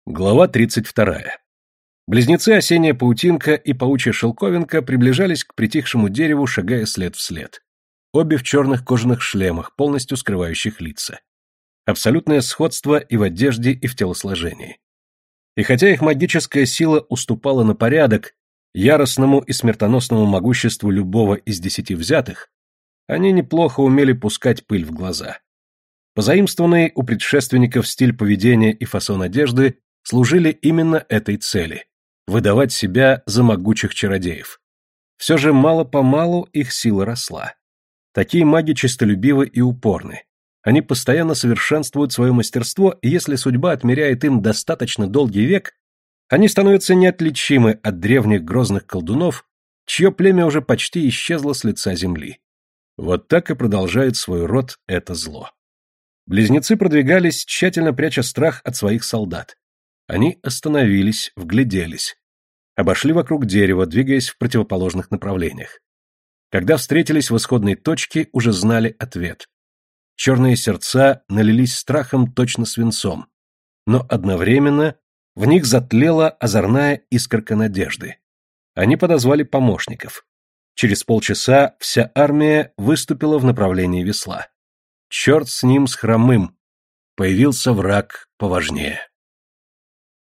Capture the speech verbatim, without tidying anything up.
Глава тридцать вторая. Близнецы Осенняя паутинка и Паучья шелковинка приближались к притихшему дереву, шагая след в след. Обе в черных кожаных шлемах, полностью скрывающих лица. Абсолютное сходство и в одежде, и в телосложении. И хотя их магическая сила уступала на порядок яростному и смертоносному могуществу любого из десяти взятых, они неплохо умели пускать пыль в глаза. Позаимствованный у предшественников стиль поведения и фасон одежды служили именно этой цели – выдавать себя за могучих чародеев. Все же мало-помалу их сила росла. Такие маги честолюбивы и упорны. Они постоянно совершенствуют свое мастерство, и если судьба отмеряет им достаточно долгий век, они становятся неотличимы от древних грозных колдунов, чье племя уже почти исчезло с лица земли. Вот так и продолжает свой род это зло. Близнецы продвигались, тщательно пряча страх от своих солдат. Они остановились, вгляделись. Обошли вокруг дерева, двигаясь в противоположных направлениях. Когда встретились в исходной точке, уже знали ответ. Черные сердца налились страхом точно свинцом, но одновременно в них затлела озорная искорка надежды. Они подозвали помощников. Через полчаса вся армия выступила в направлении весла. Черт с ним, с хромым. Появился враг поважнее.